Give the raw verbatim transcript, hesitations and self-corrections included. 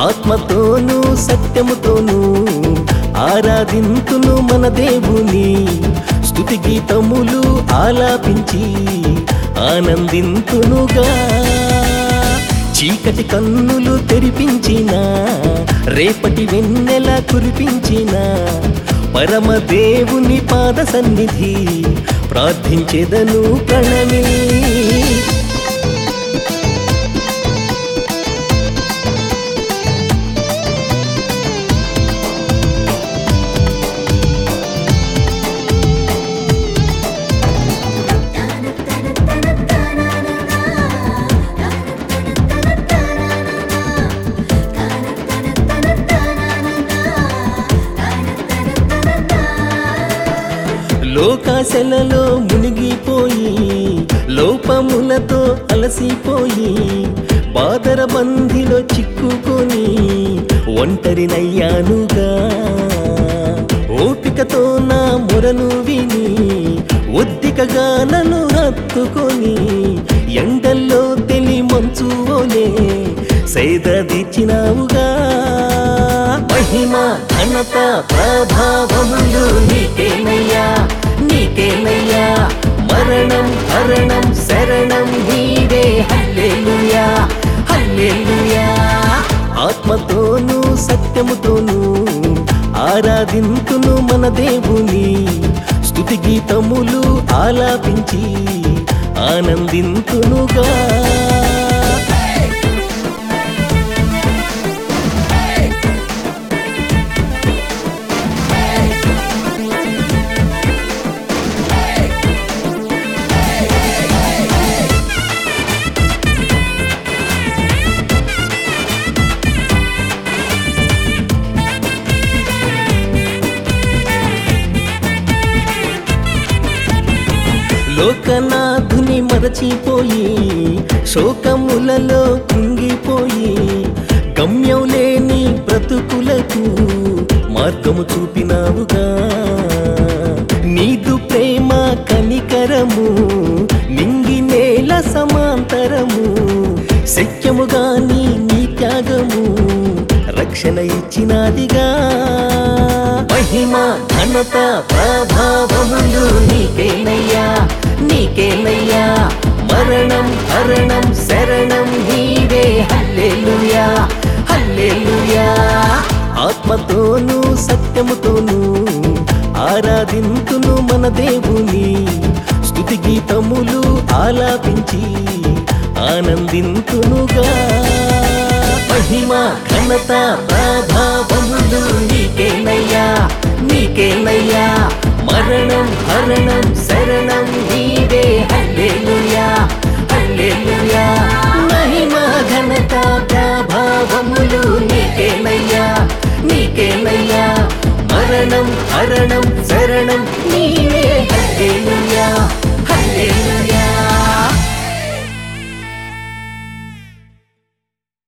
ఆత్మతోనూ సత్యముతోనూ ఆరాధింతును మన దేవుని, స్తుతి గీతములు ఆలాపించి ఆనందింతునుగా. చీకటి కన్నులు తెరిపించిన, రేపటి వెన్నెల కురిపించిన పరమ దేవుని పాద సన్నిధి ప్రార్థించెదను ప్రణమిల్లి. లోకాశలలో మునిగిపోయి, లోపములతో అలసిపోయి, బాదర బంధిలో చిక్కుకొని ఒంటరినయ్యానుగా. ఓపికతో నా మొరను విని ఒద్దికగా నన్ను హత్తుకొని, ఎండల్లో తెలి మంచువోలే సేదదీర్చినావుగా. మహిమ ఘనత ప్రభావములు నీకేనయ్యా, నీకేనయ్యా. మరణం హరణం శరణం నీవే. హల్లెలూయా, హల్లెలూయా. ఆత్మతోనూ సత్యముతోనూ ఆరాధింతును మన దేవుని, స్తుతి గీతములు ఆలాపించి ఆనందింతునుగా. లోకనాథుని మరచిపోయి, శోకములలో కుంగిపోయి, గమ్యం లేని బ్రతుకులకు మార్గము చూపినావుగా. నీదు ప్రేమ కనికరము నింగి నేల సమాంతరము, శక్యముగా నీ నీ త్యాగము రక్షణ ఇచ్చినాదిగా. మహిమ ఘనత ప్రభావములు నీకేనయ్యా, నీకేనయ్యా. మరణం హరణం శరణం నీవే. హల్లెలూయా, హల్లెలూయా. ఆత్మతోనూ సత్యముతోనూ ఆరాధింతును మన దేవుని, స్తుతి గీతములు ఆలాపించి ఆనందింతునుగా. మహిమ ఘనత ప్రభావములు నీకేనయ్యా, నీకేనయ్యా. మరణం హరణం శరణం నీవే. హల్లెలూయా, హల్లెలూయా. మహిమ ఘనత ప్రభావములు నీకేనయ్యా, నీకేనయ్యా. మరణం హరణం శరణం నీవే.